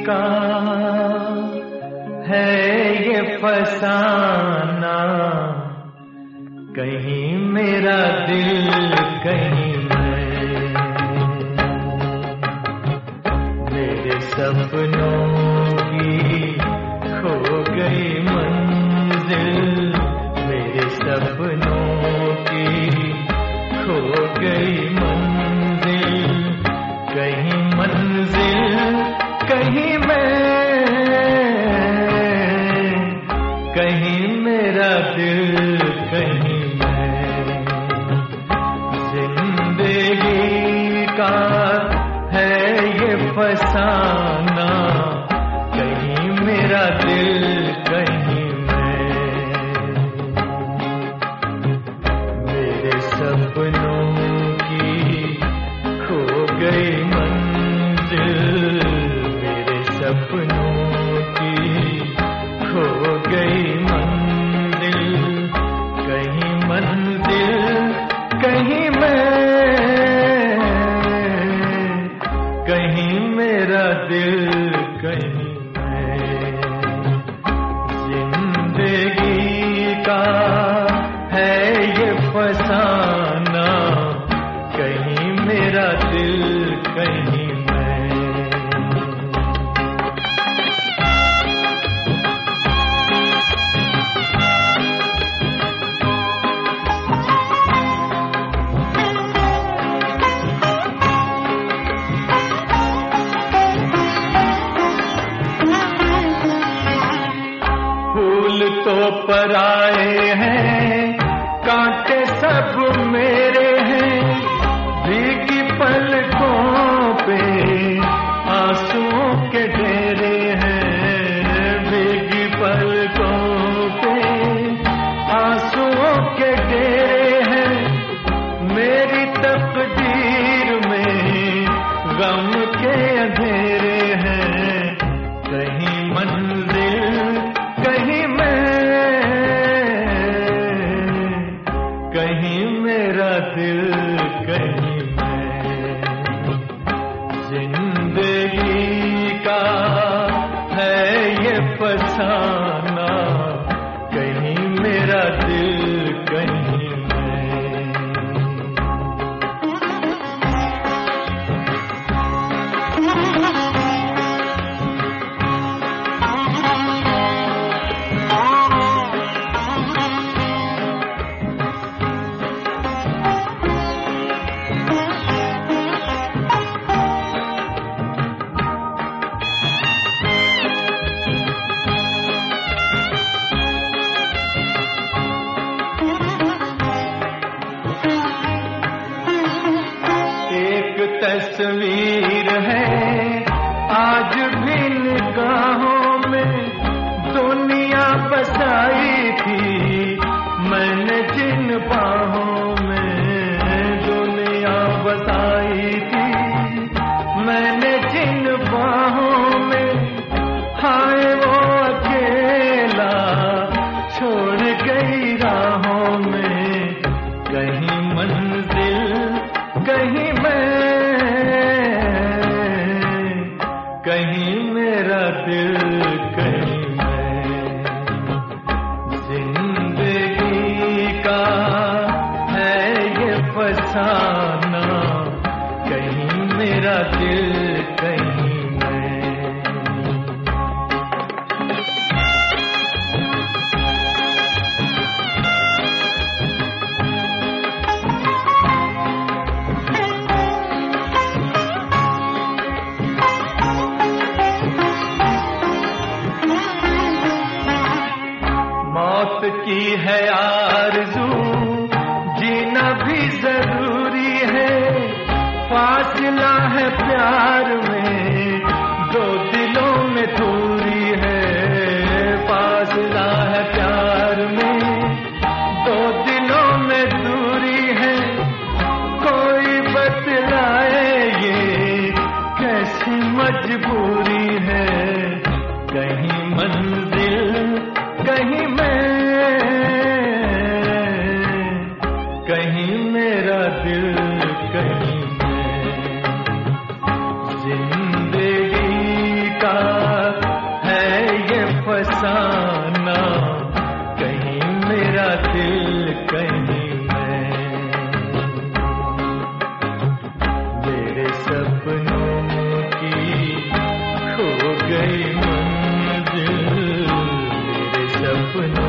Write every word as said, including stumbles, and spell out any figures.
का है ये फसाना, कहीं मेरा दिल कहीं मैं, मेरे सपनों की खो गई मंजिल, मेरे सपनों की खो गई मंजिल, कहीं मंजिल कहीं मैं, कहीं मेरा दिल कहीं मैं, जिंदगी का है ये फसाना, कहीं मेरा दिल कहीं मैं, मेरे सपनों की खो गई मंजिल, मेरे सपनों की खो गई मंजिल, कहीं मंजिल कहीं मैं, कहीं मेरा दिल कहीं मैं, जिंदगी का है ये फसाना, कहीं मेरा दिल कहीं तो पराए हैं, कांटे सब मेरे हैं, भीगी पलकों पे आंसुओं के ढेरे हैं, भीगी पलकों पे आंसुओं के ढेरे हैं, मेरी तकदीर में गम के अंधेरे हैं, कहीं मंजिल कहीं मैं, कहीं मेरा दिल कहीं मैं, जिंदगी का है ये फसाना, कहीं मेरा दिल कहीं मैं, तस्वीर है आज भी निगाहों में, दुनिया बसाई थी मैंने जिन बाहों में, दुनिया बसाई थी मैंने जिन बाहों में, हाय वो अकेला छोड़ गई राहों में, कहीं मंजिल कहीं मैं, कहीं मेरा दिल कहीं मैं, जिंदगी का है ये फसाना, कहीं मेरा दिल कहीं मैं, मौत की है आरज़ू, जीना भी जरूरी है, फासला है प्यार में, दो दिलों में दूरी है, फासला है प्यार में, दो दिलों में दूरी है, कोई बतलाए ये कैसी मजबूरी है, कहीं मंजिल कहीं मैं, कहीं मेरा दिल कहीं मैं, सपनों